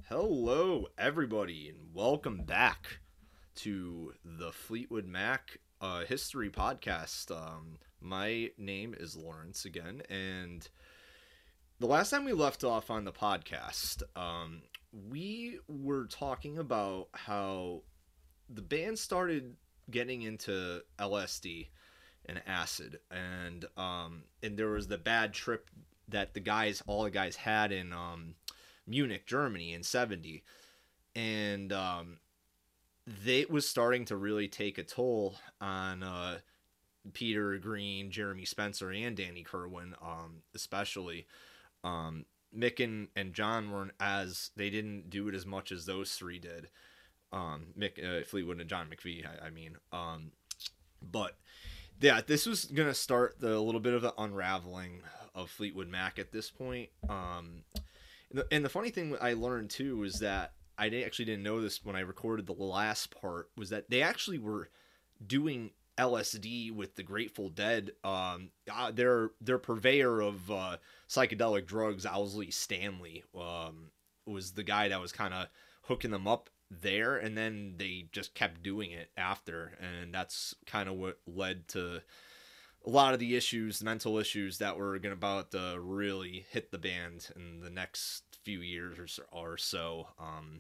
Hello, everybody, and welcome back to the Fleetwood Mac History Podcast. My name is Lawrence again, and the last time we left off on the podcast, we were talking about how the band started getting into LSD and acid, and there was the bad trip that all the guys had in Munich, Germany in '70, and they was starting to really take a toll on Peter Green, Jeremy Spencer, and Danny Kerwin, especially. Mick and John weren't as they didn't do it as much as those three did. Mick Fleetwood and John McVie, I mean. But yeah, this was gonna start a little bit of the unraveling of Fleetwood Mac at this point. And the funny thing I learned too is that actually didn't know this when I recorded the last part was that they actually were doing LSD with the Grateful Dead. Their purveyor of psychedelic drugs, Owsley Stanley, was the guy that was kind of hooking them up there, and then they just kept doing it after, and that's kind of what led to a lot of the issues, mental issues that were going about to really hit the band in the next few years or so.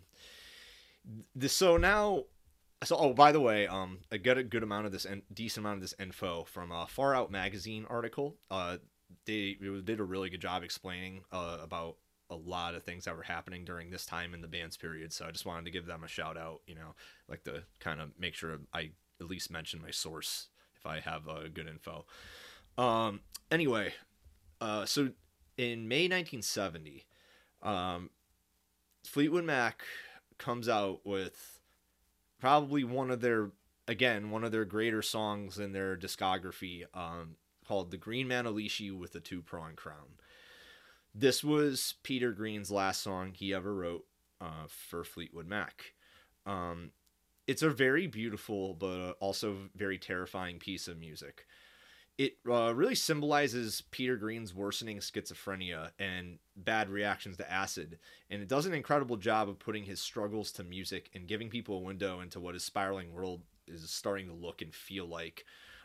So now, oh, by the way, I got a good amount of this, decent amount of this info from a Far Out magazine article. They did a really good job explaining about a lot of things that were happening during this time in the band's period. So I just wanted to give them a shout out. Like to kind of make sure I at least mention my source if I have good info. Anyway, so in May 1970, Fleetwood Mac comes out with probably one of their greater songs in their discography, called "The Green Manalishi with a Two-Pronged Crown." This was Peter Green's last song he ever wrote for Fleetwood Mac. It's a very beautiful but also very terrifying piece of music. It really symbolizes Peter Green's worsening schizophrenia and bad reactions to acid, and it does an incredible job of putting his struggles to music and giving people a window into what his spiraling world is starting to look and feel like.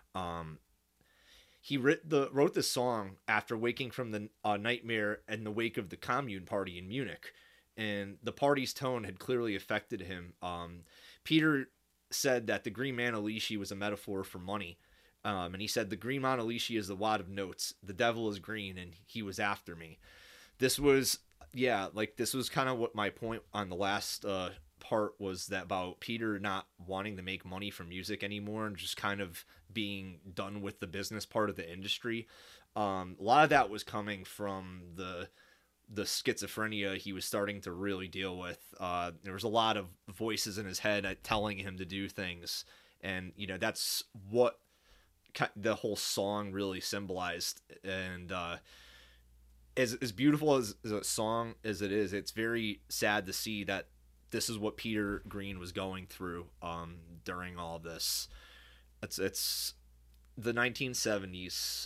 He wrote this song after waking from the nightmare in the wake of the Commune Party in Munich, and the party's tone had clearly affected him. Peter said that the Green Manalishi was a metaphor for money. And he said, "The Green Manalishi is the wad of notes. The devil is green, and he was after me." This was, this was kind of what my point on the last part was, that about Peter not wanting to make money from music anymore and just kind of being done with the business part of the industry. A lot of that was coming from the schizophrenia he was starting to really deal with. There was a lot of voices in his head telling him to do things, and that's what the whole song really symbolized. And as beautiful as a song as it is, it's very sad to see that this is what Peter Green was going through during all this. It's the 1970s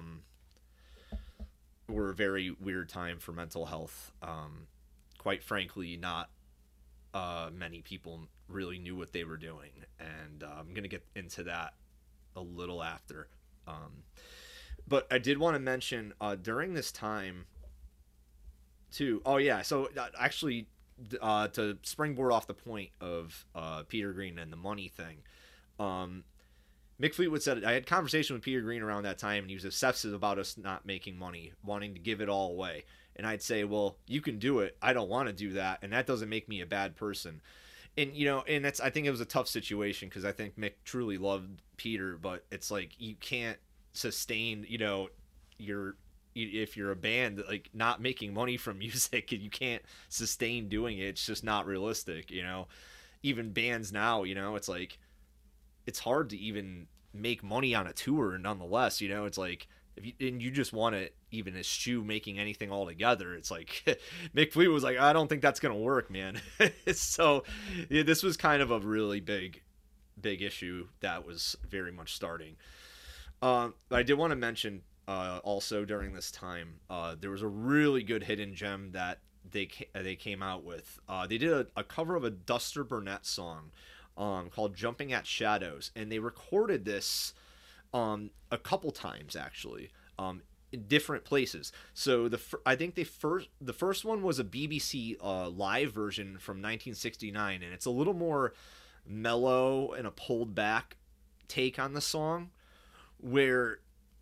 were a very weird time for mental health. Quite frankly, not many people really knew what they were doing, and I'm gonna get into that a little after. But I did want to mention during this time too. Oh yeah, so actually, to springboard off the point of Peter Green and the money thing, Mick Fleetwood said, "I had conversation with Peter Green around that time, and he was obsessive about us not making money, wanting to give it all away." And I'd say, "Well, you can do it. I don't want to do that, and that doesn't make me a bad person." And and I think it was a tough situation because I think Mick truly loved Peter, but it's like you can't sustain, your if you're a band, like, not making money from music, and you can't sustain doing it. It's just not realistic. Even bands now, it's like it's hard to even make money on a tour. Nonetheless, it's like you just want to even eschew making anything altogether. It's like Mick Fleetwood was like, "I don't think that's gonna work, man." So yeah, this was kind of a really big issue that was very much starting. I did want to mention also during this time, there was a really good hidden gem that they came out with. They did a cover of a Duster Burnett song called "Jumping at Shadows," and they recorded this a couple times actually. In different places. So I think the first one was a BBC live version from 1969, and it's a little more mellow and a pulled back take on the song, where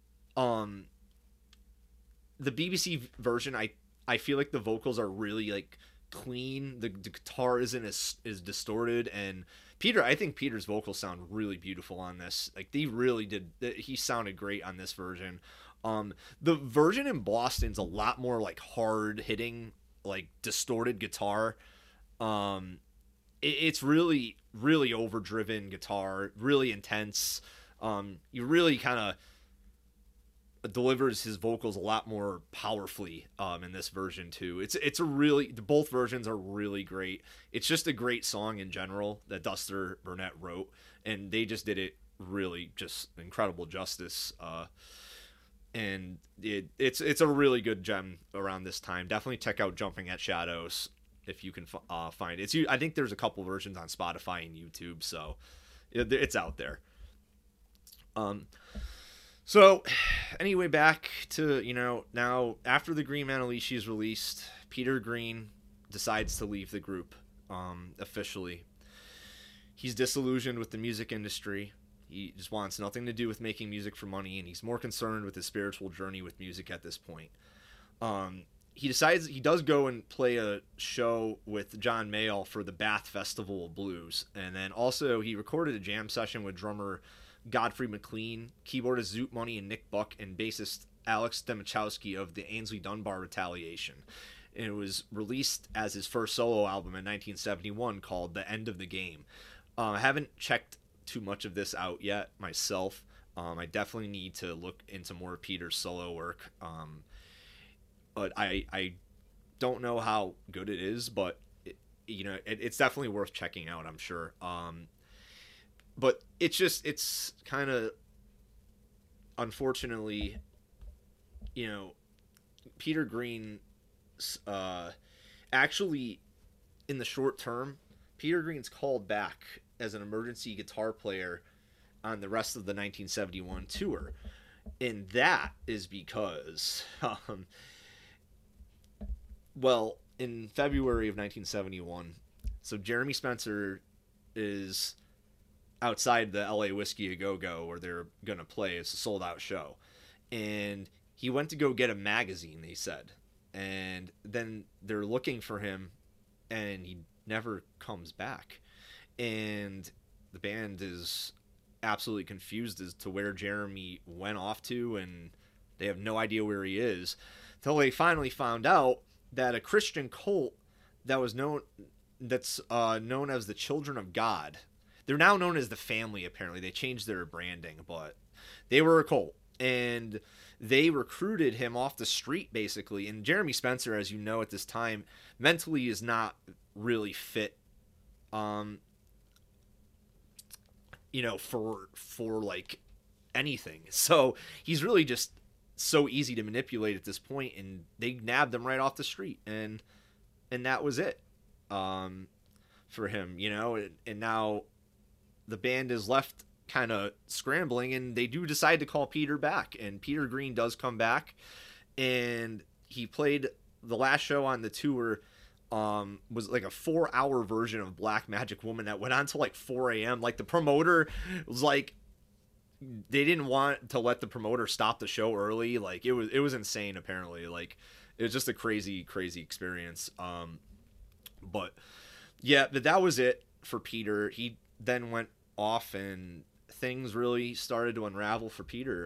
the BBC version, I feel like the vocals are really like clean. The guitar isn't as distorted, and I think Peter's vocals sound really beautiful on this. Like they really did. He sounded great on this version. The version in Boston's a lot more like hard hitting, like distorted guitar. It's really, really overdriven guitar, really intense. You really kind of delivers his vocals a lot more powerfully in this version too. It's a really, both versions are really great. It's just a great song in general that Duster Burnett wrote, and they just did it really just incredible justice. And it's a really good gem around this time. Definitely check out "Jumping at Shadows" if you can find it. I think there's a couple versions on Spotify and YouTube, so it's out there. So anyway, back to now after the Green Manalishi is released, Peter Green decides to leave the group officially. He's disillusioned with the music industry. He just wants nothing to do with making music for money, and he's more concerned with his spiritual journey with music at this point. He decides he does go and play a show with John Mayall for the Bath Festival of Blues, and then also he recorded a jam session with drummer Godfrey McLean, keyboardist Zoot Money and Nick Buck, and bassist Alex Demichowski of the Ainsley Dunbar Retaliation. And it was released as his first solo album in 1971 called The End of the Game. I haven't checked too much of this out yet myself. I definitely need to look into more Peter's solo work. But I don't know how good it is, but it's definitely worth checking out, I'm sure. But it's kind of, unfortunately, Peter Green, actually, in the short term, Peter Green's called back as an emergency guitar player on the rest of the 1971 tour. And that is because, in February of 1971, so Jeremy Spencer is outside the LA Whiskey A Go-Go where they're going to play. It's a sold-out show. And he went to go get a magazine, they said. And then they're looking for him, and he never comes back. And the band is absolutely confused as to where Jeremy went off to, and they have no idea where he is. Until they finally found out that a Christian cult that's known as the Children of God. They're now known as the Family, apparently. They changed their branding, but they were a cult. And they recruited him off the street, basically. And Jeremy Spencer, as you know at this time, mentally is not really fit, for like anything. So he's really just so easy to manipulate at this point, and they nabbed him right off the street. And that was it for him, and now the band is left kind of scrambling, and they do decide to call Peter back, and Peter Green does come back, and he played the last show on the tour. Was like a 4-hour version of Black Magic Woman that went on till like 4 a.m. Like the promoter was like, they didn't want to let the promoter stop the show early. Like it was insane. Apparently, like it was just a crazy experience. But yeah, that was it for Peter. He then went off, and things really started to unravel for Peter.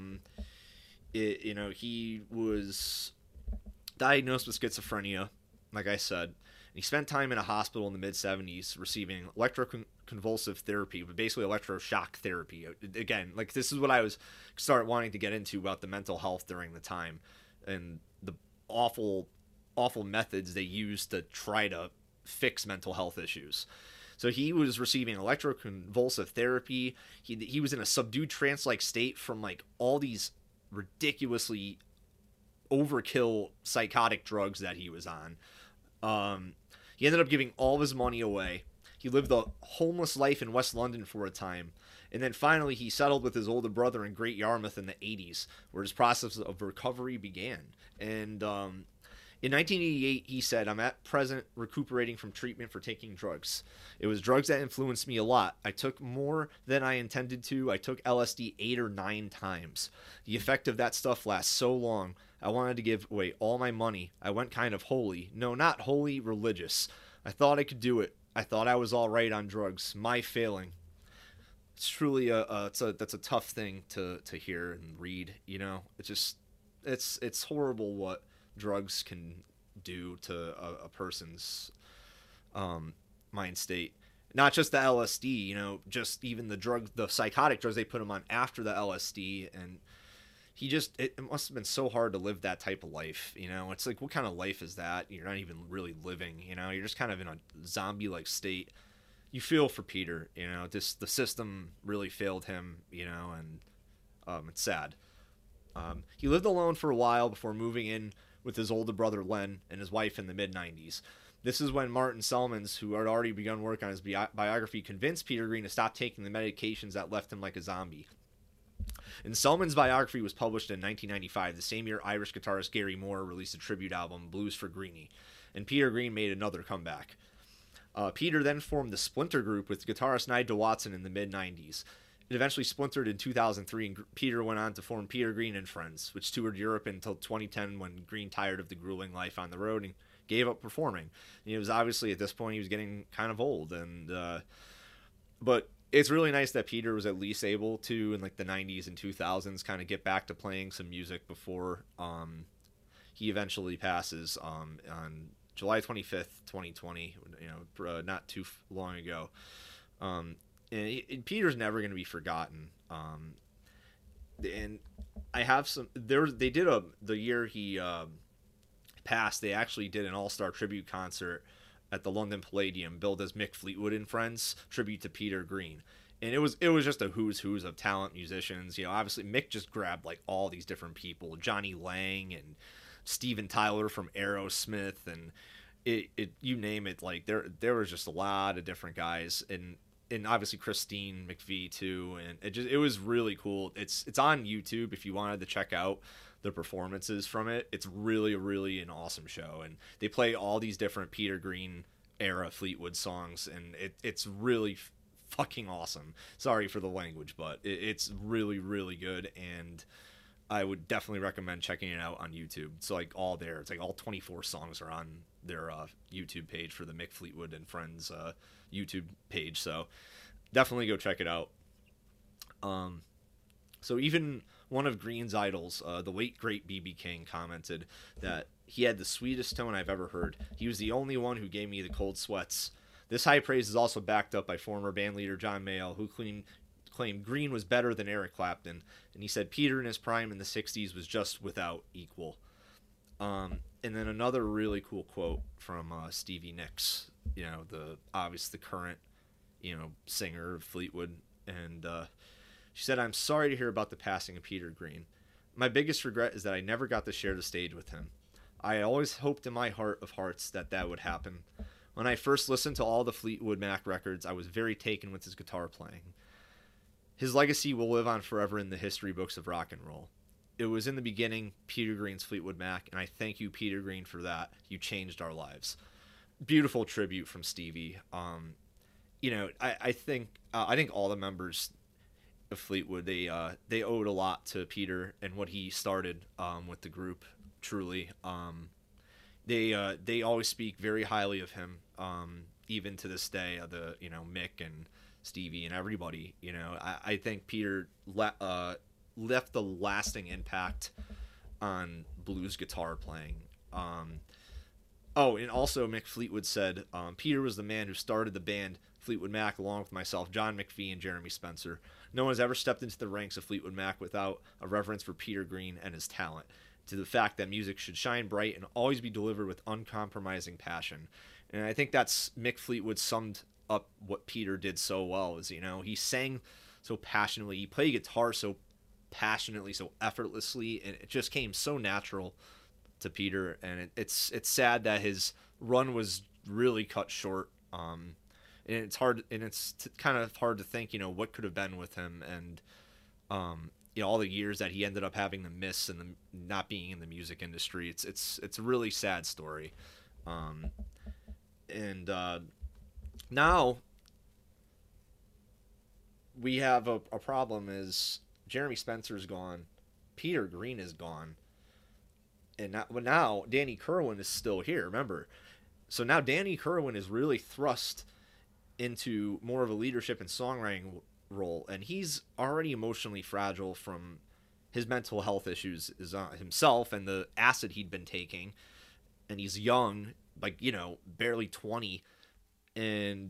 He was diagnosed with schizophrenia, like I said. He spent time in a hospital in the mid-70s receiving electroconvulsive therapy, but basically electroshock therapy. Again, like this is what I was start wanting to get into about the mental health during the time and the awful methods they used to try to fix mental health issues. So he was receiving electroconvulsive therapy. He was in a subdued trance-like state from like all these ridiculously overkill psychotic drugs that he was on. He ended up giving all of his money away. He lived a homeless life in West London for a time. And then finally, he settled with his older brother in Great Yarmouth in the 80s, where his process of recovery began. And in 1988, he said, "I'm at present recuperating from treatment for taking drugs. It was drugs that influenced me a lot. I took more than I intended to. I took LSD 8 or 9 times. The effect of that stuff lasts so long. I wanted to give away all my money. I went kind of holy. No, not holy, religious. I thought I could do it. I thought I was all right on drugs. My failing." It's truly that's a tough thing to hear and read. You know, it's just it's horrible what drugs can do to a person's mind state. Not just the LSD, you know, just even the psychotic drugs they put him on after the LSD, and it must have been so hard to live that type of life. You know, it's like, what kind of life is that? You're not even really living. You know, you're just kind of in a zombie-like state. You feel for Peter, you know, the system really failed him, you know, and it's sad. He lived alone for a while before moving in with his older brother Len and his wife in the mid-90s. This is when Martin Selmans, who had already begun work on his biography, convinced Peter Green to stop taking the medications that left him like a zombie. And Selmans' biography was published in 1995, the same year Irish guitarist Gary Moore released a tribute album, Blues for Greenie, and Peter Green made another comeback. Peter then formed the Splinter Group with guitarist Nigel Watson in the mid-90s. It eventually splintered in 2003, and Peter went on to form Peter Green and Friends, which toured Europe until 2010 when Green tired of the grueling life on the road and gave up performing. And he was obviously, at this point, he was getting kind of old. But it's really nice that Peter was at least able to, in like the 90s and 2000s, kind of get back to playing some music before he eventually passes on July 25th, 2020, you know, not too long ago. And Peter's never going to be forgotten. And I have they did the year he passed, they actually did an all-star tribute concert at the London Palladium, billed as Mick Fleetwood and Friends, tribute to Peter Green. And it was just a who's of talent musicians. You know, obviously Mick just grabbed like all these different people, Johnny Lang and Steven Tyler from Aerosmith, and it you name it, like there was just a lot of different guys, and obviously Christine McVie too, and it was really cool. It's on YouTube if you wanted to check out the performances from it. It's really an awesome show, and they play all these different Peter Green era Fleetwood songs, and it's really fucking awesome. Sorry for the language, but it's really good, and I would definitely recommend checking it out on YouTube. It's like all there. It's like all 24 songs are on their YouTube page for the Mick Fleetwood and Friends YouTube page. So definitely go check it out. So even one of Green's idols, the late great B.B. King, commented that he had the sweetest tone I've ever heard. He was the only one who gave me the cold sweats. This high praise is also backed up by former bandleader John Mayall, who claimed Green was better than Eric Clapton, and he said Peter in his prime in the 60s was just without equal. And then another really cool quote from Stevie Nicks, you know, the current, you know, singer of Fleetwood, and she said, "I'm sorry to hear about the passing of Peter Green. My biggest regret is that I never got to share the stage with him. I always hoped in my heart of hearts that would happen. When I first listened to all the Fleetwood Mac records, I was very taken with his guitar playing. His legacy will live on forever in the history books of rock and roll. It was in the beginning, Peter Green's Fleetwood Mac, and I thank you, Peter Green, for that. You changed our lives." Beautiful tribute from Stevie. You know, I think all the members of Fleetwood, they owed a lot to Peter and what he started with the group. Truly, they always speak very highly of him, even to this day. Mick and Stevie and everybody. You know, I think Peter left the lasting impact on blues guitar playing. And also Mick Fleetwood said, Peter was the man who started the band Fleetwood Mac along with myself, John McVie, and Jeremy Spencer. No one has ever stepped into the ranks of Fleetwood Mac without a reverence for Peter Green and his talent, to the fact that music should shine bright and always be delivered with uncompromising passion. And I think that's Mick Fleetwood summed up what Peter did so well, is, you know, he sang so passionately, he played guitar so passionately, so effortlessly, and it just came so natural to Peter. And it's sad that his run was really cut short. And it's hard, and kind of hard to think, what could have been with him, and all the years that he ended up having to miss and the not being in the music industry. It's a really sad story. Um, and Now we have a problem is Jeremy Spencer's gone, Peter Green is gone, and now Danny Kerwin is still here. Remember, so now Danny Kerwin is really thrust into more of a leadership and songwriting role, and he's already emotionally fragile from his mental health issues himself and the acid he'd been taking, and he's young, like barely 20, and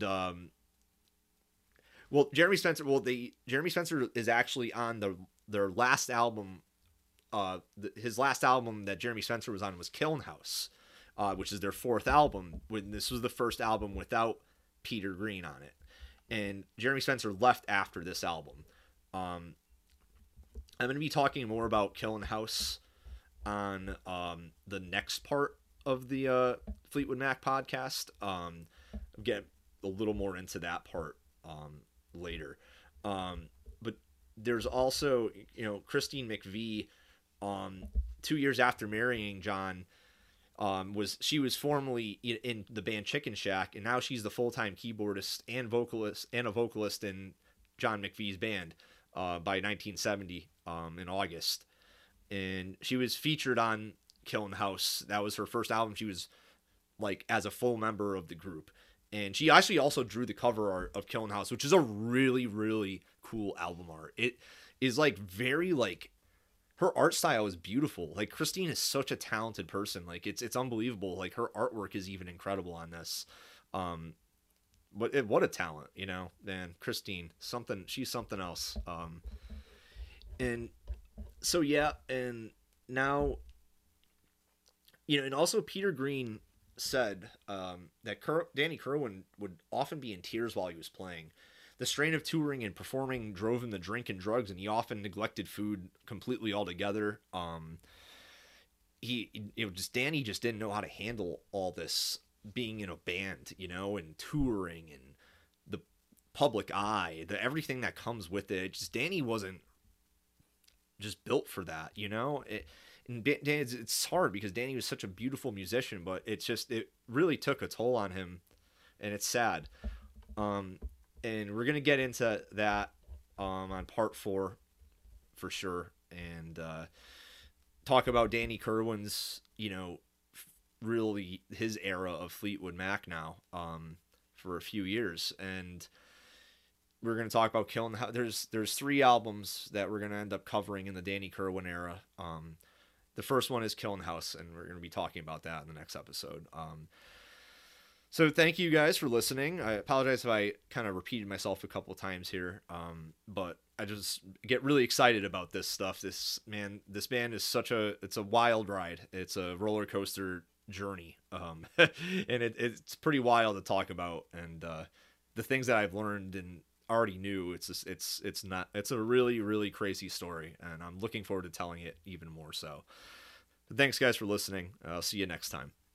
Jeremy Spencer is actually on their last album. His last album that Jeremy Spencer was on was Kiln House, which is their fourth album. When this was the first album without Peter Green on it, and Jeremy Spencer left after this album. I'm going to be talking more about Kiln House on the next part of the Fleetwood Mac podcast. Get a little more into that part later. But there's also, Christine McVie, 2 years after marrying John, she was formerly in the band Chicken Shack, and now she's the full-time keyboardist and a vocalist in John McVie's band by 1970 in August. And she was featured on Kiln House. That was her first album. She was like as a full member of the group. And she actually also drew the cover art of Kiln House, which is a really, really cool album art. It is like very like, her art style is beautiful. Like, Christine is such a talented person. Like, it's unbelievable. Like, her artwork is even incredible on this. What a talent, man. Christine, she's something else. And so yeah, and now, and also Peter Green said that Danny Kerwin would often be in tears while he was playing. The strain of touring and performing drove him to drink and drugs, and he often neglected food completely altogether. Danny just didn't know how to handle all this being in a band, and touring and the public eye, everything that comes with it. Danny wasn't just built for that, it's hard because Danny was such a beautiful musician, but it really took a toll on him, and it's sad. And we're gonna get into that on part 4 for sure, and talk about Danny Kerwin's, really his era of Fleetwood Mac now for a few years, and we're gonna talk about Kiln House. There's 3 albums that we're gonna end up covering in the Danny Kerwin era. The first one is Kiln House, and we're gonna be talking about that in the next episode. So thank you guys for listening. I apologize if I kind of repeated myself a couple of times here, but I just get really excited about this stuff. This band is it's a wild ride. It's a roller coaster journey, and it's pretty wild to talk about. And the things that I've learned and already knew, it's a really, really crazy story, and I'm looking forward to telling it even more so. But thanks guys for listening. I'll see you next time.